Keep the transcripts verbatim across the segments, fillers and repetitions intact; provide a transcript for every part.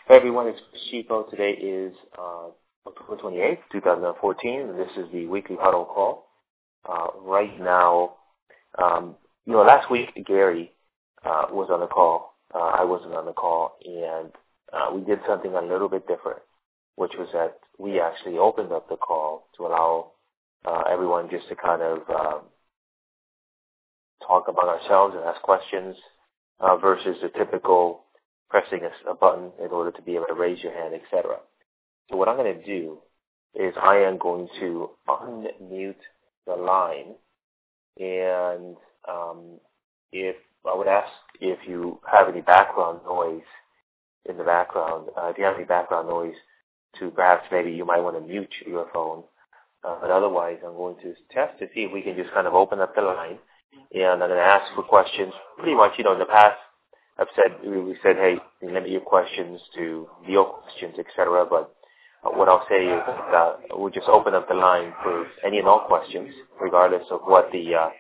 Hey everyone, it's Chico. Today is uh, October twenty-eighth, twenty fourteen, and this is the weekly huddle call. Uh, right now, um, you know, last week Gary uh, was on the call. Uh, I wasn't on the call, and uh, we did something a little bit different, which was that we actually opened up the call to allow uh, everyone just to kind of um, talk among ourselves and ask questions uh, versus the typical pressing a, a button in order to be able to raise your hand, et cetera. So what I'm going to do is I am going to unmute the line, and um, if I would ask if you have any background noise in the background, uh, if you have any background noise, to perhaps maybe you might want to mute your phone. Uh, but otherwise, I'm going to test to see if we can just kind of open up the line, and I'm going to ask for questions. Pretty much, you know, in the past, I've said, we said, hey, limit your questions to deal questions, et cetera. But uh, what I'll say is that uh, we'll just open up the line for any and all questions, regardless of what the, uh,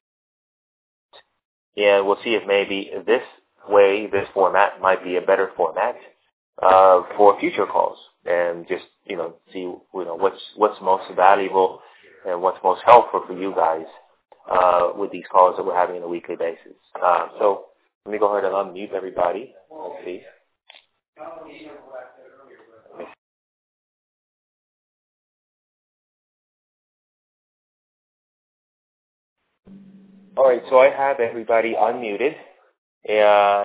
and we'll see if maybe this way, this format might be a better format uh, for future calls, and just, you know, see, you know, what's what's most valuable and what's most helpful for you guys uh, with these calls that we're having on a weekly basis. Uh, so. Let me go ahead and unmute everybody. Let's see. All right, so I have everybody unmuted. And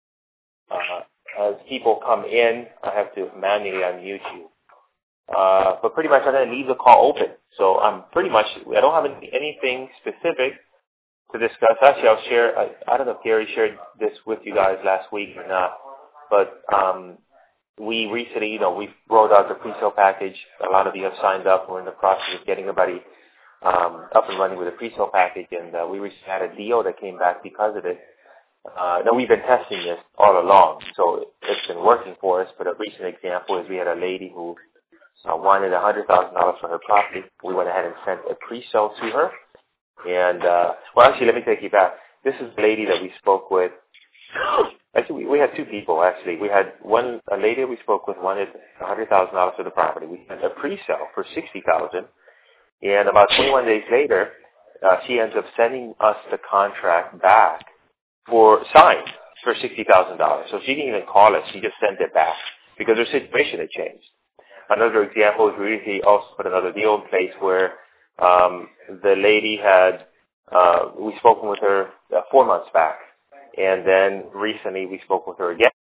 uh, as people come in, I have to manually unmute you. Uh, but pretty much I'm going to leave the call open. So I'm pretty much, I don't have any, anything specific to discuss. Actually, I'll share, I, I don't know if Gary shared this with you guys last week or not, but um, we recently, you know, we rolled out the pre-sale package. A lot of you have signed up. We're in the process of getting everybody um, up and running with the pre-sale package, and uh, we recently had a deal that came back because of it. Uh, now, we've been testing this all along, so it's been working for us, but a recent example is we had a lady who uh, wanted one hundred thousand dollars for her property. We went ahead and sent a pre-sale to her. And, uh, well, actually, let me take you back. This is the lady that we spoke with. Actually, we, we had two people, actually. We had one, a lady we spoke with wanted one hundred thousand dollars for the property. We had a pre-sale for sixty thousand dollars. And about twenty-one days later, uh, she ends up sending us the contract back for signed for sixty thousand dollars. So she didn't even call us. She just sent it back because her situation had changed. Another example is we recently also put another deal in place where Um, the lady had, uh, we spoken with her uh, four months back, and then recently we spoke with her again.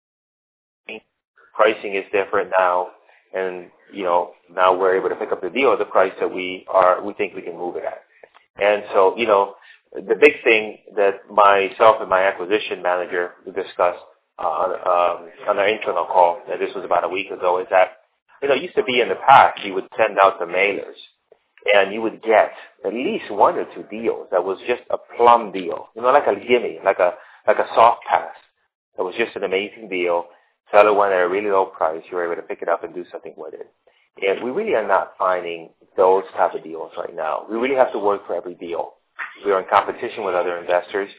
Pricing is different now, and, you know, now we're able to pick up the deal at the price that we are, we think we can move it at. And so, you know, the big thing that myself and my acquisition manager discussed uh, um, on our internal call, and this was about a week ago, is that, you know, it used to be in the past you would send out the mailers, and you would get at least one or two deals that was just a plum deal, you know, like a gimme, like a like a soft pass. That was just an amazing deal. Seller went at a really low price. You were able to pick it up and do something with it. And we really are not finding those type of deals right now. We really have to work for every deal. We are in competition with other investors.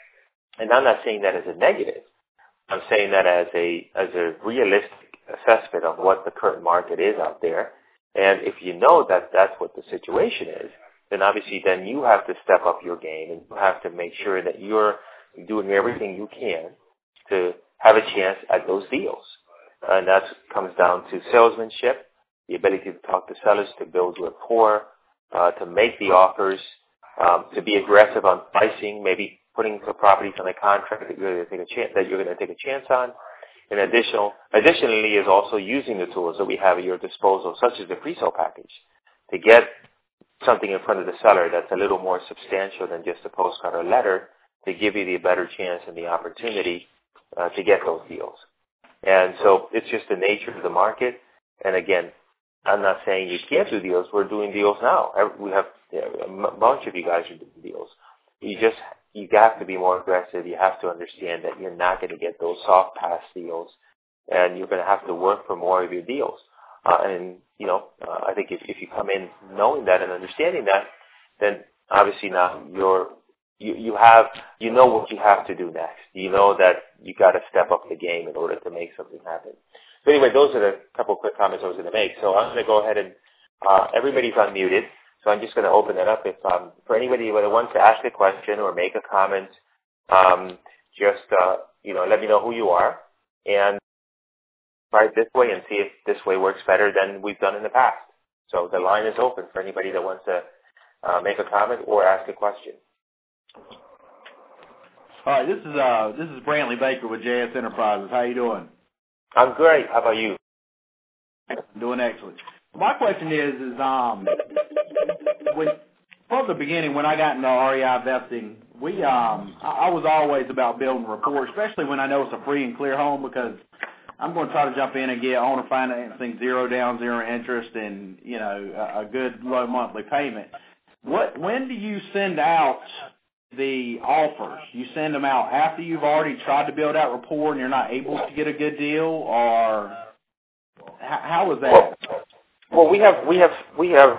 And I'm not saying that as a negative. I'm saying that as a as a realistic assessment of what the current market is out there. And if you know that that's what the situation is, then obviously then you have to step up your game, and you have to make sure that you're doing everything you can to have a chance at those deals. And that comes down to salesmanship, the ability to talk to sellers, to build rapport, uh, to make the offers, um, to be aggressive on pricing, maybe putting the properties on a contract that you're going to take a chance that you're going to take a chance on. And additional, additionally is also using the tools that we have at your disposal, such as the pre-sale package, to get something in front of the seller that's a little more substantial than just a postcard or letter, to give you the better chance and the opportunity uh, to get those deals. And so it's just the nature of the market. And again, I'm not saying you can't do deals. We're doing deals now. We have, you know, a bunch of you guys are doing deals. You just You have to be more aggressive. You have to understand that you're not going to get those soft pass deals, and you're going to have to work for more of your deals. Uh, and, you know, uh, I think if, if you come in knowing that and understanding that, then obviously now you're, you, you have, you know what you have to do next. You know that you got to step up the game in order to make something happen. So anyway, those are the couple quick comments I was going to make. So I'm going to go ahead and uh, everybody's unmuted. So I'm just going to open it up. If um, for anybody that wants to ask a question or make a comment, um, just uh, you know, let me know who you are and try it this way and see if this way works better than we've done in the past. So the line is open for anybody that wants to uh, make a comment or ask a question. All right, this is uh, this is Brantley Baker with J S Enterprises. How you doing? I'm great. How about you? I'm doing excellent. My question is, is um, when from the beginning when I got into R E I vesting, we um, I, I was always about building rapport, especially when I know it's a free and clear home, because I'm going to try to jump in and get owner financing, zero down, zero interest, and you know a, a good low monthly payment. What when do you send out the offers? You send them out after you've already tried to build out rapport and you're not able to get a good deal, or how, how is that? Well, well, we have we have we have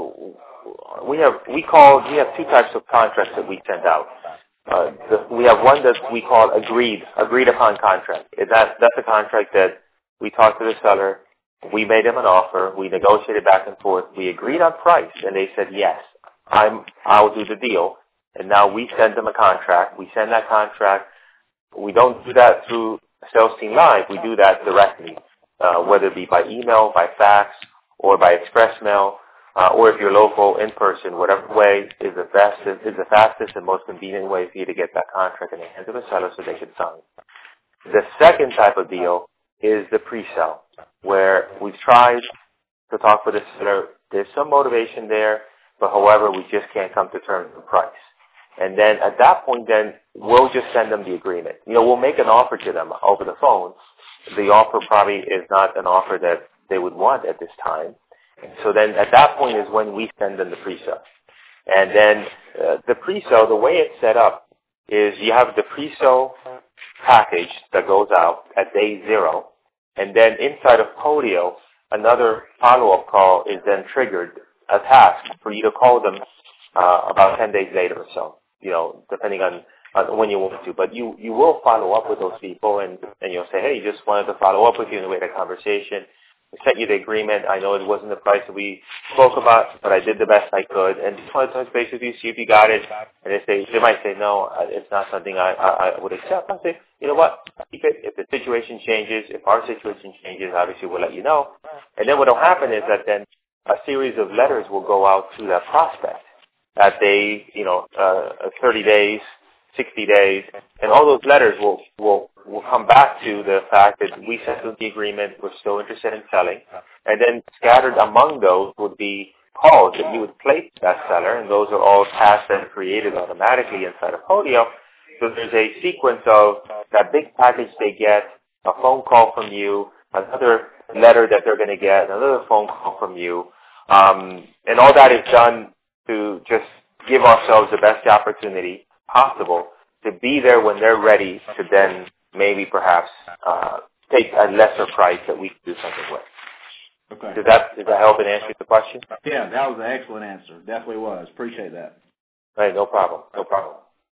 we have we call we have two types of contracts that we send out. Uh, the, we have one that we call agreed agreed upon contract. That that's a contract that we talked to the seller, we made them an offer, we negotiated back and forth, we agreed on price, and they said yes, I'm I'll do the deal. And now we send them a contract. We send that contract. We don't do that through Sales Team Live. We do that directly, uh, whether it be by email, by fax, or by express mail, uh, or if you're local, in person. Whatever way is the fastest, is the fastest and most convenient way for you to get that contract in the hands of a seller so they can sign. The second type of deal is the pre-sale, where we've tried to talk with the seller. There's some motivation there, but however, we just can't come to terms on price. And then at that point, then we'll just send them the agreement. You know, we'll make an offer to them over the phone. The offer probably is not an offer that they would want at this time. So then at that point is when we send them the pre-sale. And then uh, the pre-sale, the way it's set up is you have the pre-sale package that goes out at day zero. And then inside of Podio, another follow-up call is then triggered, a task for you to call them uh, about ten days later or so. You know, depending on, on when you want to. But you, you will follow up with those people, and, and you'll say, hey, just wanted to follow up with you, and we had a conversation. We sent you the agreement. I know it wasn't the price that we spoke about, but I did the best I could. And just wanted to touch base with you, see if you got it. And they say, they might say, no, it's not something I, I, I would accept. I'll say, you know what, keep it. If the situation changes, if our situation changes, obviously we'll let you know. And then what will happen is that then a series of letters will go out to that prospect. That they, you know, uh, thirty days, sixty days, and all those letters will, will, will come back to the fact that we settled the agreement, we're still interested in selling, and then scattered among those would be calls that you would place to that seller, and those are all tasks that are created automatically inside of Podio. So there's a sequence of that big package they get, a phone call from you, another letter that they're going to get, another phone call from you, um, and all that is done to just give ourselves the best opportunity possible to be there when they're ready to then maybe perhaps uh, take a lesser price that we can do something with. Okay. Does that, does that help and answer the question? Yeah, that was an excellent answer. Definitely was. Appreciate that. All right, no problem. No problem.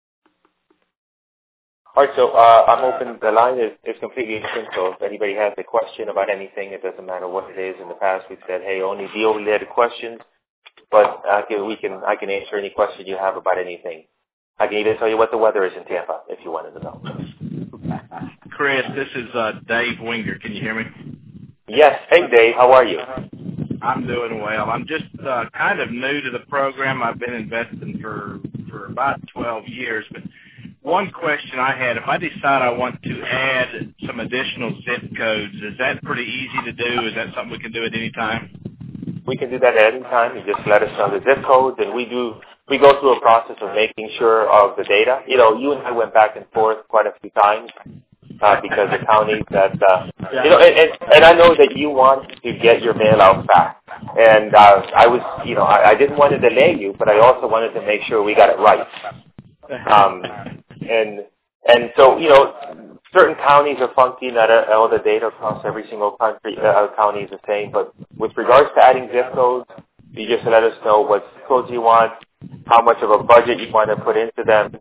All right, so uh, I'm open. The line is, is completely open, so if anybody has a question about anything, it doesn't matter what it is. In the past, we've said, hey, only deal-related questions. But uh, we can, I can answer any question you have about anything. I can even tell you what the weather is in Tampa if you wanted to know. Chris, this is uh, Dave Winger. Can you hear me? Yes. Hey, Dave. How are you? I'm doing well. I'm just uh, kind of new to the program. I've been investing for, for about twelve years. But one question I had, if I decide I want to add some additional zip codes, is that pretty easy to do? Is that something we can do at any time? We can do that at any time. You just let us know the zip codes, and we do. We go through a process of making sure of the data. You know, you and I went back and forth quite a few times uh, because the counties that uh, you know, and, and, and I know that you want to get your mail out fast. And uh, I was, you know, I, I didn't want to delay you, but I also wanted to make sure we got it right. Um, and and so, you know, certain counties are funky, not all the data across every single country, uh, county is the same. But with regards to adding zip codes, you just let us know what zip codes you want, how much of a budget you want to put into them,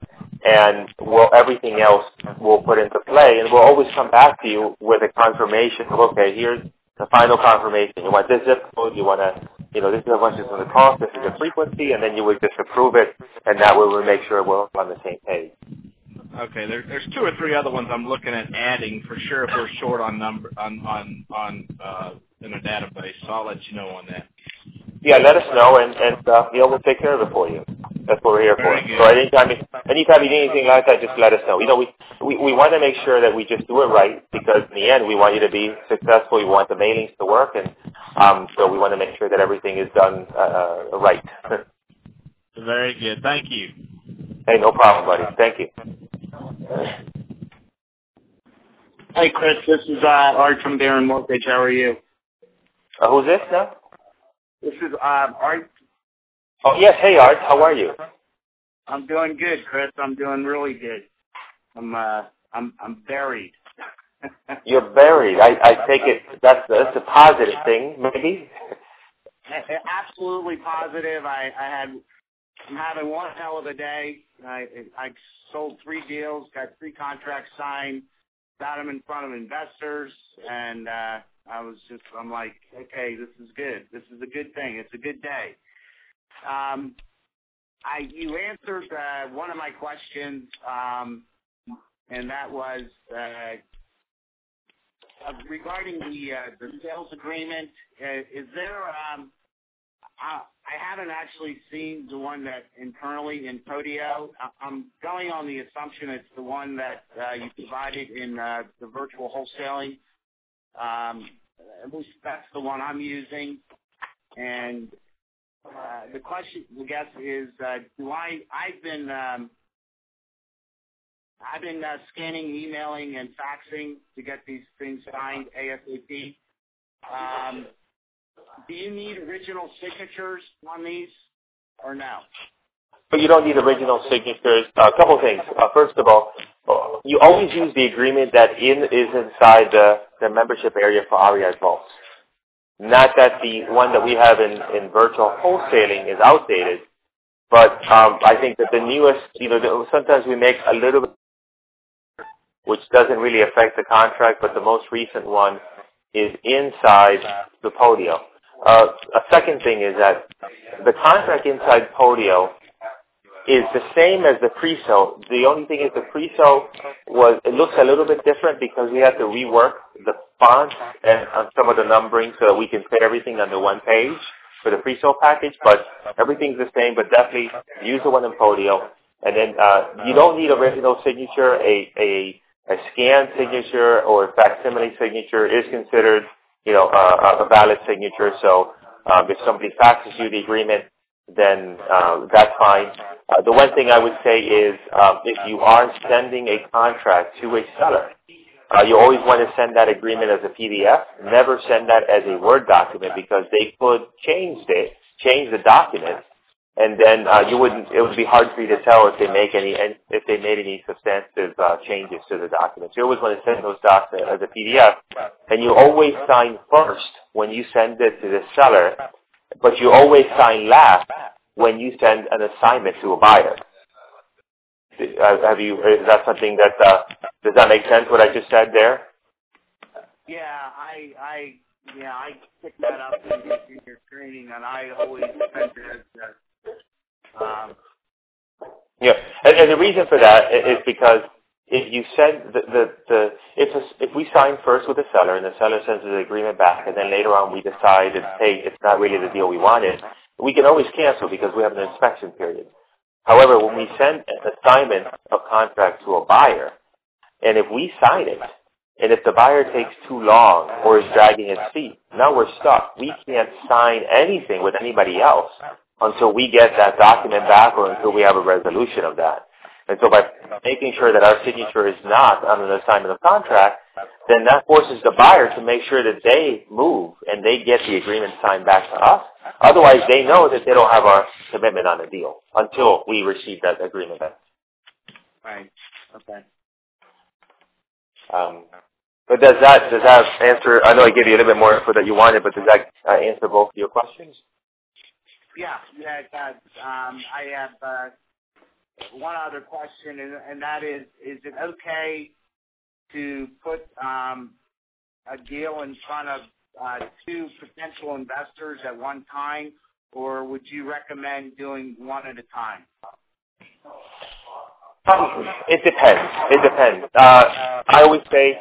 and we'll, everything else we'll put into play, and we'll always come back to you with a confirmation of, okay, here's the final confirmation. You want this zip code, you want to, you know, this is how much it's going to cost, this is the frequency, and then you would just approve it, and that way we'll make sure we're on the same page. Okay, there, there's two or three other ones I'm looking at adding for sure if we're short on number on on on uh, in a database. So I'll let you know on that. Yeah, let us know, and and uh, Neil will take care of it for you. That's what we're here Very for. good. So anytime, anytime you need anything like that, just let us know. You know, we we, we want to make sure that we just do it right, because in the end, we want you to be successful. We want the mailings to work, and um, so we want to make sure that everything is done uh, right. Very good. Thank you. Hey, no problem, buddy. Thank you. Hey, Chris, this is uh, Art from Barron Mortgage. How are you? Uh, who's this now? This is uh, Art. Oh, yes. Hey, Art. How are you? I'm doing good, Chris. I'm doing really good. I'm uh, I'm I'm buried. You're buried. I, I take it that's that's a positive thing, maybe. Absolutely positive. I, I had I'm having one hell of a day. I I sold three deals, got three contracts signed, got them in front of investors, and uh, I was just I'm like, okay, this is good. This is a good thing. It's a good day. Um, I you answered uh, one of my questions, um, and that was uh, regarding the uh, the sales agreement. Uh, is there? Um, I, I haven't actually seen the one that internally in Podio. I'm going on the assumption it's the one that uh, you provided in uh, the virtual wholesaling. Um, at least that's the one I'm using. And uh, the question, I guess, is uh, do I? I've been um, I've been uh, scanning, emailing, and faxing to get these things signed ASAP. Um, do you need original signatures on these, or no? But you don't need original signatures. Uh, a couple things. Uh, first of all, you always use the agreement that in is inside the, the membership area for R E I Vaults. Not that the one that we have in, in virtual wholesaling is outdated, but um, I think that the newest, you know, the, sometimes we make a little bit, which doesn't really affect the contract, but the most recent one is inside the Podio. Uh, a second thing is that the contract inside Podio is the same as the pre-sale. The only thing is the pre-sale was, it looks a little bit different because we had to rework the font and on some of the numbering so that we can fit everything under one page for the pre-sale package, but everything's the same, but definitely use the one in Podio. And then uh, you don't need original signature. A, a, a scanned signature or facsimile signature is considered, you know, uh, a valid signature. So um, if somebody faxes you the agreement, then uh, that's fine. Uh, the one thing I would say is um, if you are sending a contract to a seller, uh, you always want to send that agreement as a P D F. Never send that as a Word document because they could change it, change the document, and then uh, you wouldn't. It would be hard for you to tell if they make any, if they made any substantive uh, changes to the document. So you always want to send those docs as a P D F, and you always sign first when you send it to the seller, but you always sign last when you send an assignment to a buyer. Have you? Is that something that uh, does that make sense? What I just said there? Yeah, I, I, yeah, I picked that up in your, in your training, and I always sent it as, um, yeah, and, and the reason for that is because if you send the the, the if a, if we sign first with the seller and the seller sends the agreement back, and then later on we decide that hey, it's not really the deal we wanted, we can always cancel because we have an inspection period. However, when we send an assignment of contract to a buyer, and if we sign it, and if the buyer takes too long or is dragging its feet, now we're stuck. We can't sign anything with anybody else until we get that document back or until we have a resolution of that. And so by making sure that our signature is not on an assignment of contract, then that forces the buyer to make sure that they move and they get the agreement signed back to us. Otherwise, they know that they don't have our commitment on the deal until we receive that agreement back. Right. Okay. Um, but does that does that answer? I know I gave you a little bit more info that you wanted, but does that uh, answer both of your questions? Yeah. Yeah. It does. Um, I have. Uh, one other question, and, and that is, is it okay to put um, a deal in front of uh, two potential investors at one time, or would you recommend doing one at a time? Um, it depends. It depends. Uh, I always say,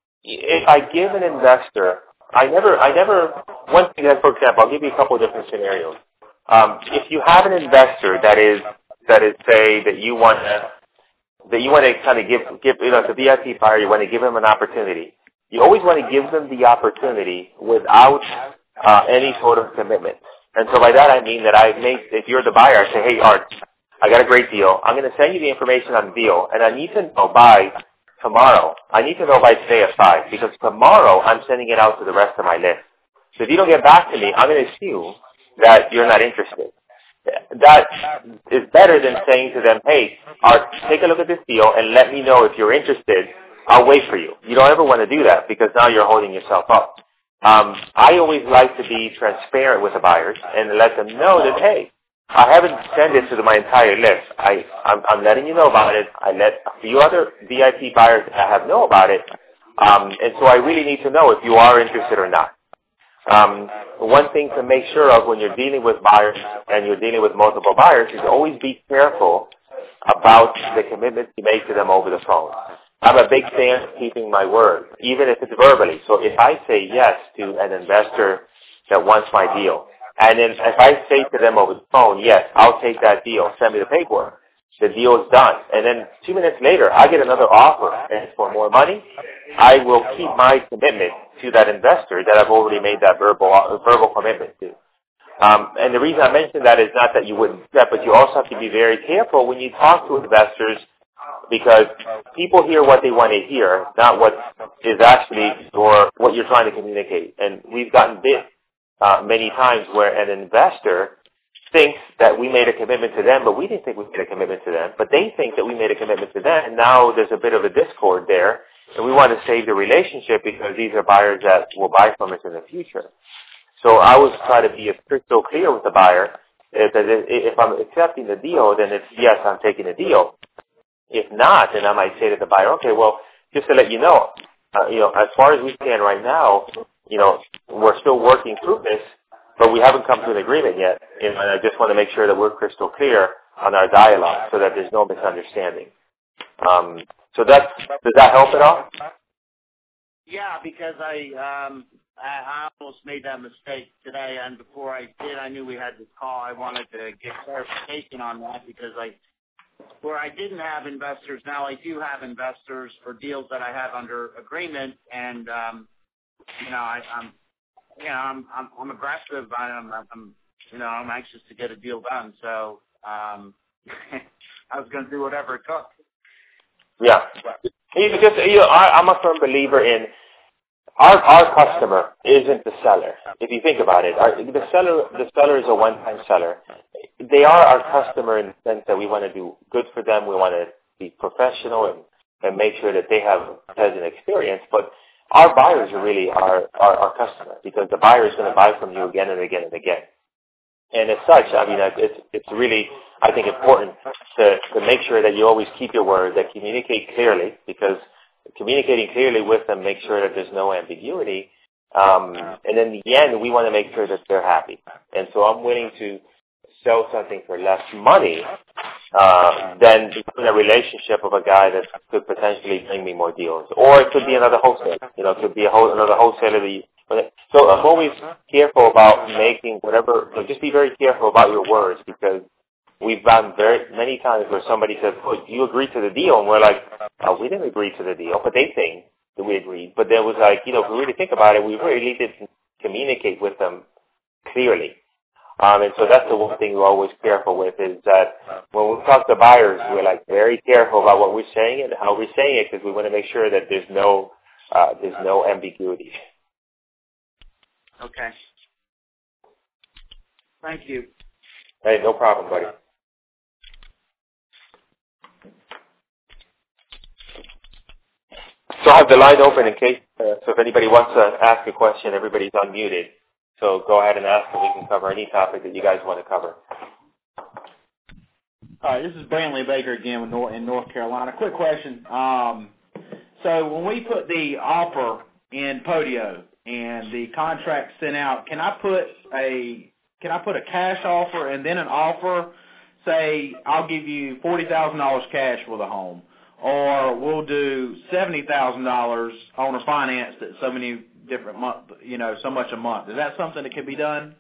if I give an investor, I never, I never, one thing that, for example, I'll give you a couple of different scenarios. Um, if you have an investor that is, that is, say, that you want to, that you want to kind of give, give, you know, as a V I P buyer, you want to give them an opportunity. You always want to give them the opportunity without uh, any sort of commitment. And so by that I mean that I make, if you're the buyer, I say, hey, Art, I got a great deal. I'm going to send you the information on the deal, and I need to know by tomorrow. I need to know by today at five, because tomorrow I'm sending it out to the rest of my list. So if you don't get back to me, I'm going to assume that you're not interested. That is better than saying to them, hey, Art, take a look at this deal and let me know if you're interested. I'll wait for you. You don't ever want to do that, because now you're holding yourself up. Um, I always like to be transparent with the buyers and let them know that, hey, I haven't sent it to my entire list. I, I'm, I'm letting you know about it. I let a few other V I P buyers that have know about it. Um, and so I really need to know if you are interested or not. Um, one thing to make sure of when you're dealing with buyers and you're dealing with multiple buyers is always be careful about the commitments you make to them over the phone. I'm a big fan of keeping my word, even if it's verbally. So if I say yes to an investor that wants my deal, and then if I say to them over the phone, yes, I'll take that deal, send me the paperwork, the deal is done. And then two minutes later, I get another offer, and for more money, I will keep my commitment to that investor that I've already made that verbal verbal commitment to. Um, and the reason I mention that is not that you wouldn't accept, but you also have to be very careful when you talk to investors, because people hear what they want to hear, not what is actually or what you're trying to communicate. And we've gotten bit uh, many times where an investor thinks that we made a commitment to them, but we didn't think we made a commitment to them. But they think that we made a commitment to them, and now there's a bit of a discord there, and we want to save the relationship because these are buyers that will buy from us in the future. So I always try to be as crystal clear with the buyer that if I'm accepting the deal, then it's yes, I'm taking the deal. If not, then I might say to the buyer, okay, well, just to let you know, uh, you know, as far as we stand right now, you know, we're still working through this, but we haven't come to an agreement yet. And I just want to make sure that we're crystal clear on our dialogue so that there's no misunderstanding. Um, so that's, does that help at all? Yeah, because I, um, I, I almost made that mistake today, and before I did, I knew we had this call. I wanted to get clarification on that because I, where I didn't have investors, now I do have investors for deals that I have under agreement, and um, you know, I, I'm, you know, I'm, I'm, I'm aggressive. I'm, I'm, you know, I'm anxious to get a deal done. So um, I was going to do whatever it took. Yeah, you just, you know, I, I'm a firm believer in our our customer isn't the seller. If you think about it, our, the seller the seller is a one-time seller. They are our customer in the sense that we want to do good for them. We want to be professional and, and make sure that they have a pleasant experience. But our buyers are really our, our, our customer, because the buyer is going to buy from you again and again and again. And as such, I mean, it's it's really, I think, important to, to make sure that you always keep your word, that communicate clearly, because communicating clearly with them makes sure that there's no ambiguity. Um, and in the end, we want to make sure that they're happy. And so I'm willing to sell something for less money uh, than in a relationship of a guy that could potentially bring me more deals. Or it could be another wholesaler. You know, it could be a whole, another wholesaler that you, so I'm always careful about making whatever, so just be very careful about your words, because we've gotten very many times where somebody says, oh, you agreed to the deal, and we're like, oh, we didn't agree to the deal, but they think that we agreed. But there was like, you know, if we really think about it, we really didn't communicate with them clearly. Um, and so that's the one thing we're always careful with, is that when we talk to buyers, we're like very careful about what we're saying and how we're saying it, because we want to make sure that there's no, uh, there's no ambiguity. Okay. Thank you. Hey, no problem, buddy. So I have the line open in case, uh, so if anybody wants to ask a question, everybody's unmuted. So go ahead and ask, and we can cover any topic that you guys want to cover. All right, this is Brantley Baker again with North, in North Carolina. Quick question. Um, so when we put the offer in Podio and the contract sent out, can I put a can I put a cash offer and then an offer? Say I'll give you forty thousand dollars cash for the home, or we'll do seventy thousand dollars owner financed at so many different month, you know, so much a month. Is that something that can be done?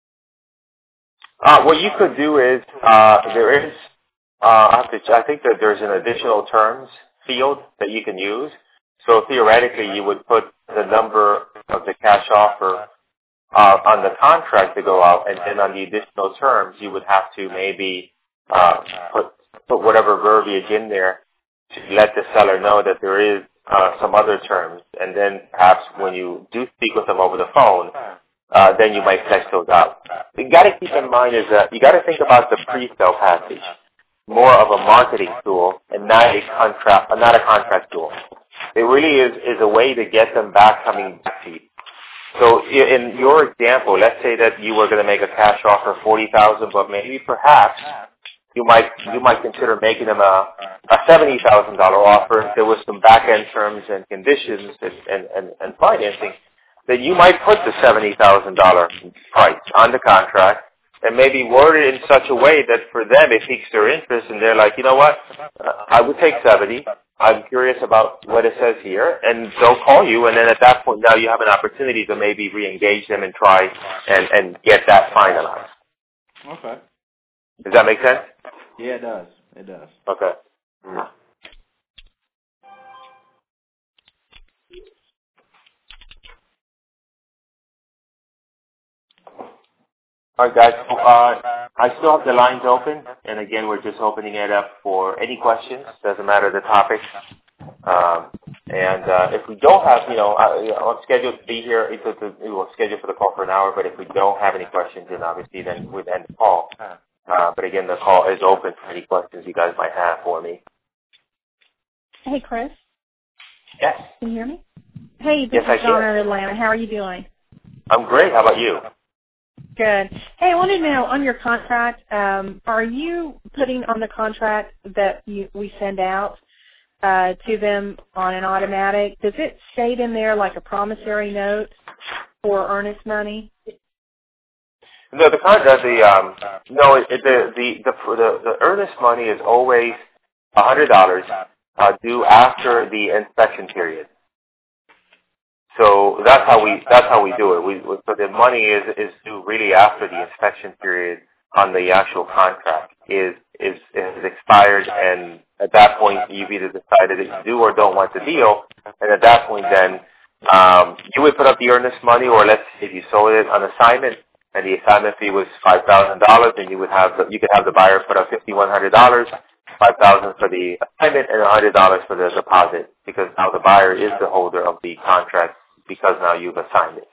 Uh, what you could do is uh, there is, uh, I, have to, I think that there's an additional terms field that you can use. So theoretically, you would put the number of the cash offer uh, on the contract to go out, and then on the additional terms, you would have to maybe uh, put put whatever verbiage in there to let the seller know that there is uh, some other terms, and then perhaps when you do speak with them over the phone, uh, then you might flesh those out. What you got to keep in mind is that you got to think about the pre-sale package more of a marketing tool and not a contract, not a contract tool. It really is, is a way to get them back coming back to you. So in your example, let's say that you were going to make a cash offer of forty thousand dollars, but maybe perhaps you might you might consider making them a, a seventy thousand dollars offer if there was some back-end terms and conditions and, and, and, and financing. Then you might put the seventy thousand dollars price on the contract and maybe word it in such a way that for them it piques their interest and they're like, you know what, uh, I would take seventy. I'm curious about what it says here, and they'll call you, and then at that point now you have an opportunity to maybe re-engage them and try and, and get that finalized. Okay. Does that make sense? Yeah, it does. It does. Okay. Mm-hmm. All right, guys. So, uh, I still have the lines open, and again, we're just opening it up for any questions. Doesn't matter the topic. Um, and uh, if we don't have, you know, uh, I'm scheduled to be here. It's a, we will schedule for the call for an hour. But if we don't have any questions, then obviously then we'd end the call. Uh, but again, the call is open for any questions you guys might have for me. Hey, Chris. Yes. Can you hear me? Hey, this yes, is I Donna can. in Atlanta. How are you doing? I'm great. How about you? Good. Hey, I wanted to know, on your contract, um, are you putting on the contract that you, we send out uh, to them on an automatic, does it state in there like a promissory note for earnest money? No, the contract, the um, no, it, the, the the the the earnest money is always a hundred dollars uh, due after the inspection period. So that's how we that's how we do it. We so the money is is due really after the inspection period on the actual contract is is is expired, and at that point you've either decided that you do or don't want the deal, and at that point then um, you would put up the earnest money, or let's say if you sold it on assignment and the assignment fee was five thousand dollars, then you would have the, you could have the buyer put up fifty one hundred dollars. Five thousand for the assignment and a hundred dollars for the deposit, because now the buyer is the holder of the contract because now you've assigned it.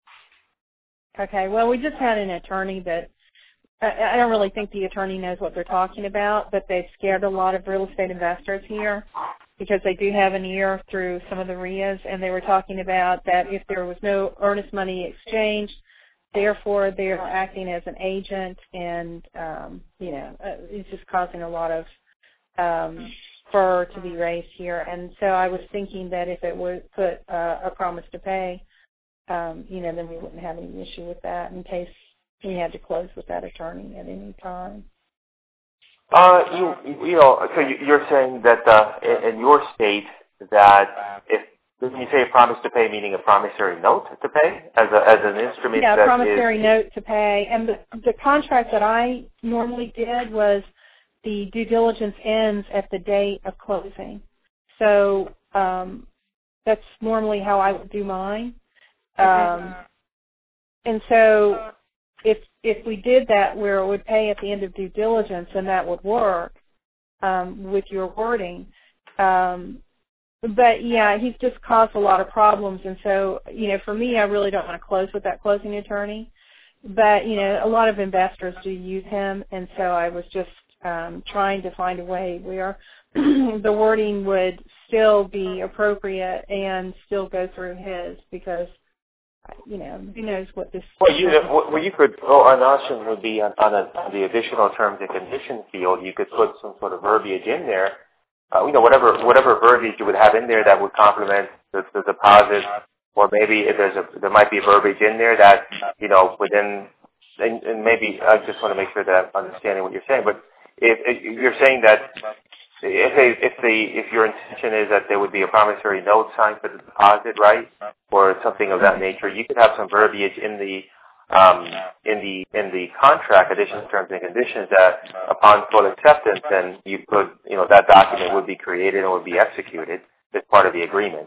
Okay. Well, we just had an attorney that I, I don't really think the attorney knows what they're talking about, but they've scared a lot of real estate investors here because they do have an ear through some of the R I As, and they were talking about that if there was no earnest money exchange, therefore they're acting as an agent, and um, you know, it's just causing a lot of um, fur to be raised here. And so I was thinking that if it would put uh, a promise to pay, um, you know, then we wouldn't have any issue with that in case we had to close with that attorney at any time. Uh, you you know, so you're saying that uh, in, in your state that if when you say a promise to pay, meaning a promissory note to pay as a as an instrument. Yeah, that a promissory is, note to pay. And the, the contract that I normally did was the due diligence ends at the date of closing. So um, that's normally how I would do mine. Um, and so if if we did that where it would pay at the end of due diligence, then that would work um, with your wording. Um, but, yeah, he's just caused a lot of problems. And so, you know, for me, I really don't want to close with that closing attorney. But, you know, a lot of investors do use him, and so I was just um, trying to find a way where the wording would still be appropriate and still go through his, because you know, who knows what this. Well, you well, you could. Well, an option would be on, on, a, on the additional terms and conditions field. You could put some sort of verbiage in there. Uh, you know, whatever whatever verbiage you would have in there that would complement the, the deposit, or maybe if there's a there might be verbiage in there that you know within. And, and maybe I just want to make sure that I'm understanding what you're saying. But if, if you're saying that if they, if the if your intention is that there would be a promissory note signed for the deposit, right, or something of that nature, you could have some verbiage in the um, in the in the contract, additional terms and conditions, that upon full acceptance, then you could you know that document would be created and would be executed as part of the agreement.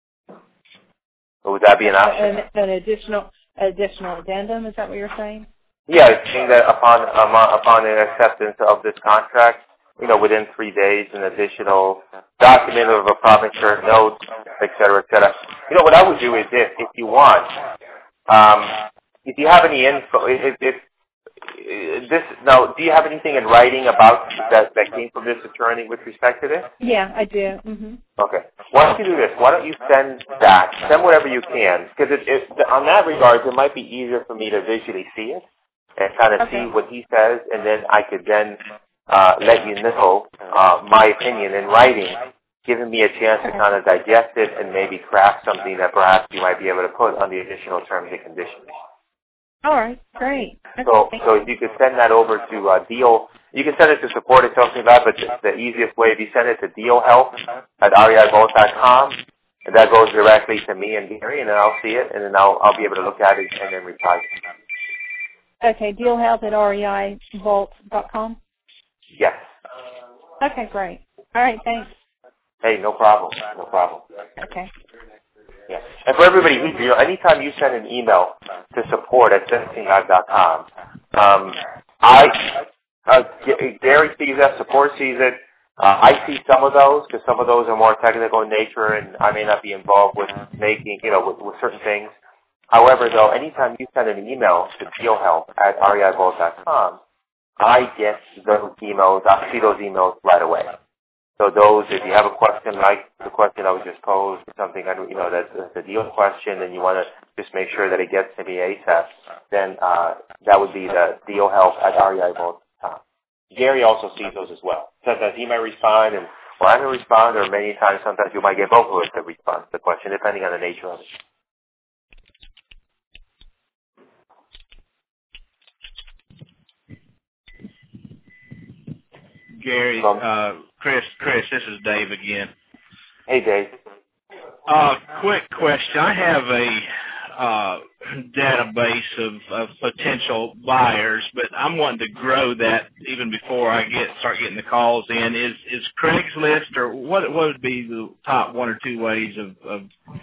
Would that be an option? An, an additional additional addendum? Is that what you're saying? Yeah, it's saying that upon um, upon an acceptance of this contract, you know, within three days, an additional document of a promissory note, et cetera, et cetera. You know, what I would do is this: if you want, um, if you have any info, if, if, if this now, do you have anything in writing about that that came from this attorney with respect to this? Yeah, I do. Mm-hmm. Okay. Why don't you do this? Why don't you send that? Send whatever you can, because it, it, on that regard, it might be easier for me to visually see it and kind of Okay. see what he says, and then I could then uh, let you know uh, my opinion in writing, giving me a chance to kind of digest it and maybe craft something that perhaps you might be able to put on the additional terms and conditions. All right, great. Okay. So, so if you could send that over to uh, Deal, you can send it to support at Talking About, but the, the easiest way, if you send it to dealhelp at r e i vault dot com, and that goes directly to me and Gary, and then I'll see it, and then I'll I'll be able to look at it and then reply. Okay, dealhelp at r e i vault dot com? Yes. Okay, great. All right, thanks. Hey, no problem. No problem. Okay. Yeah. And for everybody, you know, anytime you send an email to support at talking about dot com, um, I, uh, Gary sees that, support sees it. Uh, I see some of those because some of those are more technical in nature, and I may not be involved with making, you know, with, with certain things. However, though, anytime you send an email to dealhelp at r e i vault dot com, I get those emails. I see those emails right away. So those, if you have a question like the question I was just posed, or something, you know, that's, that's a deal question, and you want to just make sure that it gets to me ASAP, then uh, that would be the dealhelp at r e i vault dot com. Gary also sees those as well. Sometimes he might respond, and or I may respond, or many times, sometimes you might get both of us to respond to the question, depending on the nature of it. Gary, uh, Chris, Chris, this is Dave again. Hey, Dave. Uh, quick question. I have a uh, database of, of potential buyers, but I'm wanting to grow that even before I get start getting the calls in. Is is Craigslist, or what what would be the top one or two ways of, of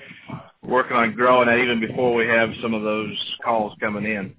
working on growing that even before we have some of those calls coming in?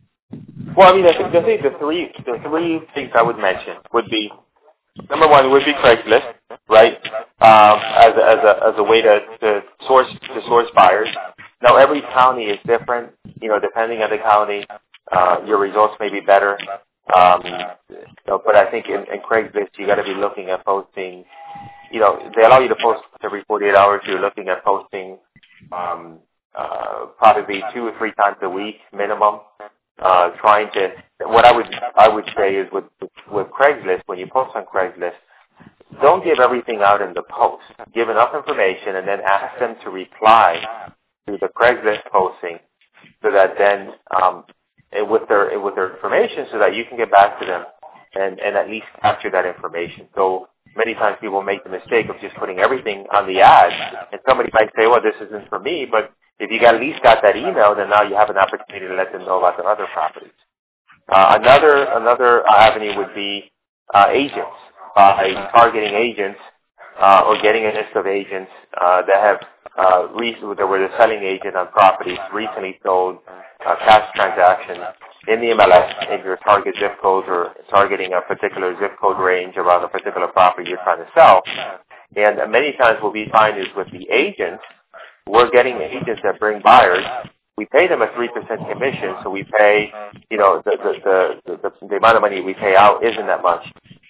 Well, I mean, I think, I think the three the three things I would mention would be, number one would be Craigslist, right? Um, as a, as a as a way to, to source to source buyers. Now, every county is different. You know, depending on the county, uh, your results may be better. Um, you know, but I think in, in Craigslist, you got to be looking at posting. You know, they allow you to post every forty-eight hours. You're looking at posting um, uh, probably two or three times a week minimum. Uh, trying to, what I would I would say is with with Craigslist, when you post on Craigslist, don't give everything out in the post. Give enough information and then ask them to reply to the Craigslist posting, so that then um, with their with their information, so that you can get back to them and and at least capture that information. So many times people make the mistake of just putting everything on the ad, and somebody might say, well, this isn't for me, but if you got, at least got that email, then now you have an opportunity to let them know about their other properties. Uh, another another avenue would be uh, agents, by uh, targeting agents uh, or getting a list of agents uh, that have uh, recently, that were the selling agent on properties recently sold, uh, cash transactions in the M L S in your target zip codes, or targeting a particular zip code range around a particular property you're trying to sell. And uh, many times what we find is with the agents, we're getting agents that bring buyers. We pay them a three percent commission, so we pay, you know, the the, the the the amount of money we pay out isn't that much.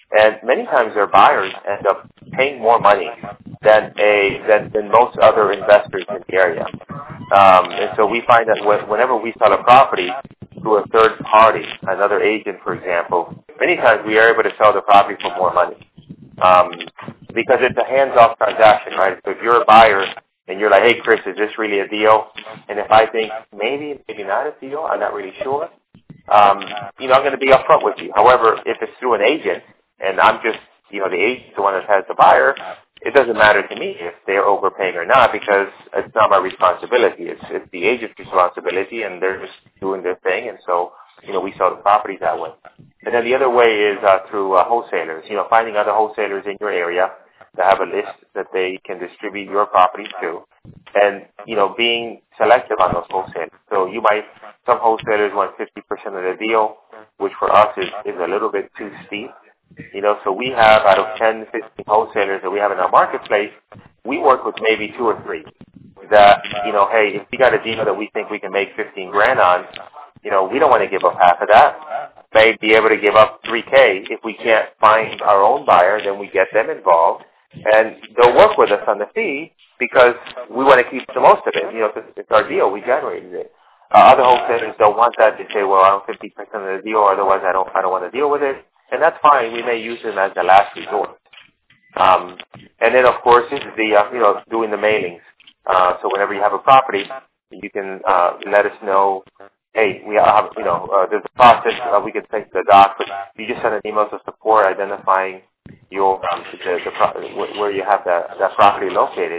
And many times their buyers end up paying more money than a than, than most other investors in the area. Um, and so we find that when, whenever we sell a property to a third party, another agent, for example, many times we are able to sell the property for more money. Um, because it's a hands-off transaction, right? So if you're a buyer and you're like, hey, Chris, is this really a deal? And if I think maybe, maybe not a deal, I'm not really sure, um, you know, I'm going to be upfront with you. However, if it's through an agent and I'm just, you know, the agent's the one that has the buyer, it doesn't matter to me if they're overpaying or not because it's not my responsibility. It's, it's the agent's responsibility, and they're just doing their thing, and so, you know, we sell the properties that way. And then the other way is uh, through uh, wholesalers, you know, finding other wholesalers in your area that have a list that they can distribute your properties to, and, you know, being selective on those wholesalers. So you might, some wholesalers want fifty percent of the deal, which for us is, is a little bit too steep. You know, so we have out of ten, fifteen wholesalers that we have in our marketplace, we work with maybe two or three that, you know, hey, if we got a deal that we think we can make fifteen grand on, you know, we don't want to give up half of that. May be able to give up three K. If we can't find our own buyer, then we get them involved, and they'll work with us on the fee because we want to keep the most of it. You know, it's, it's our deal. We generated it. Uh, other wholesalers don't want that. They say, well, I want fifty percent of the deal, otherwise I don't, I don't want to deal with it. And that's fine. We may use them as the last resort. Um, and then, of course, this is the, uh, you know, doing the mailings. Uh, so whenever you have a property, you can uh, let us know, hey, we have, you know, uh, there's a process. Uh, we can take the doc, but you just send an email to support identifying your um, the, the pro- where you have that, that property located.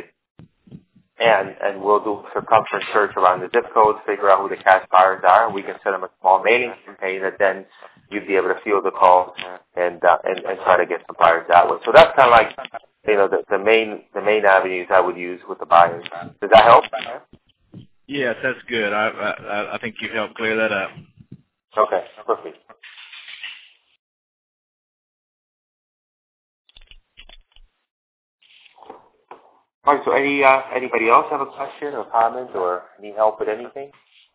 And and we'll do a circumference search around the zip codes, figure out who the cash buyers are, and we can send them a small mailing campaign that then you'd be able to field the calls and uh, and, and try to get some buyers that way. So that's kind of like, you know, the, the main the main avenues I would use with the buyers. Does that help? Yes, that's good. I I, I think you've helped clear that up. Okay, perfect. All right, so any, uh, anybody else have a question or comment or need help with anything?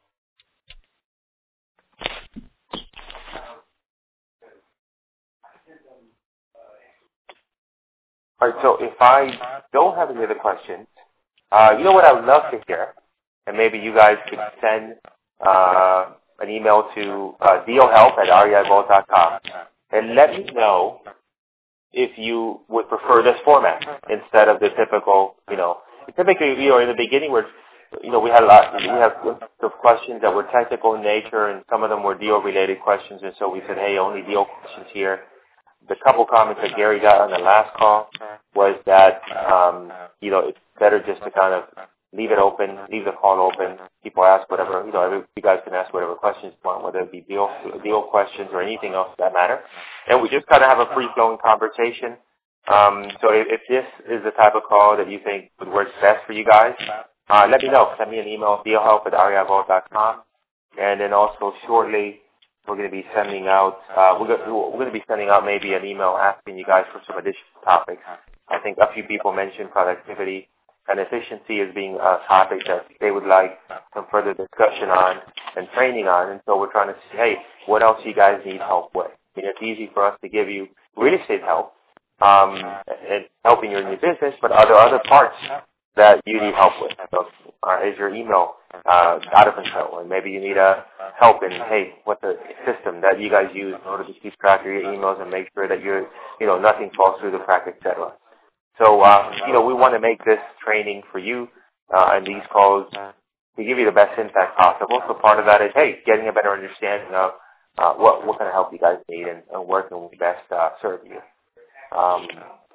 All right, so if I don't have any other questions, uh, you know what I would love to hear, and maybe you guys could send uh, an email to uh, dealhelp at r e i vault dot com and let me know if you would prefer this format instead of the typical, you know, typically, you know, in the beginning, we're, you know, we had a lot, we have the questions that were technical in nature, and some of them were deal-related questions, and so we said, hey, only deal questions here. The couple comments that Gary got on the last call was that, um, you know, it's better just to kind of leave it open, leave the call open. People ask whatever, you know, you guys can ask whatever questions you want, whether it be deal, deal questions or anything else for that matter. And we just kind of have a free-flowing conversation. Um, so if, if this is the type of call that you think would work best for you guys, uh, let me know. Send me an email, dealhelp at r e i vault dot com. And then also shortly, we're going to be sending out, uh, we're going, we're going to be sending out maybe an email asking you guys for some additional topics. I think a few people mentioned productivity and efficiency as being a topic that they would like some further discussion on and training on. And so we're trying to see, hey, what else you guys need help with? I mean, it's easy for us to give you real estate help, um, and helping you in your business, but are there other parts that you need help with? So, uh, is your email uh, out of control? And maybe you need uh, help in, hey, what's the system that you guys use in order to keep track of your emails and make sure that you're, you know, nothing falls through the crack, et cetera. So, uh, you know, we want to make this training for you uh, and these calls to give you the best impact possible. So part of that is, hey, getting a better understanding of uh, what, what kind of help you guys need and, and where can we best uh, serve you. Um,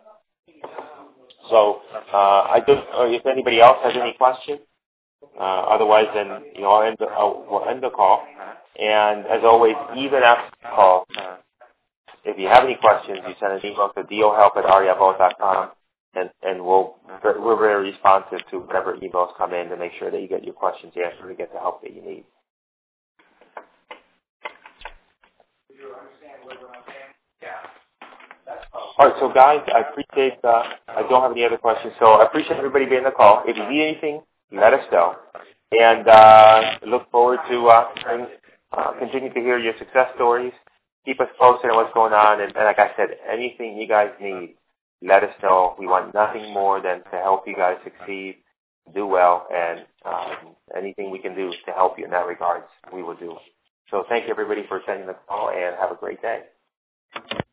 so uh, I don't know if anybody else has any questions. Uh, otherwise, then, you know, I'll end the, I'll, we'll end the call. And as always, even after the call, if you have any questions, you send an email to dealhelp at r e i vault dot com. And, and we'll, we're very responsive to whatever emails come in to make sure that you get your questions answered and get the help that you need. All right, so guys, I appreciate, uh, I don't have any other questions, so I appreciate everybody being on the call. If you need anything, let us know. And uh, look forward to uh, uh, continue to hear your success stories keep us posted on what's going on. And, and like I said, anything you guys need, let us know. We want nothing more than to help you guys succeed, do well, and um, anything we can do to help you in that regards, we will do. So thank you, everybody, for attending the call, and have a great day.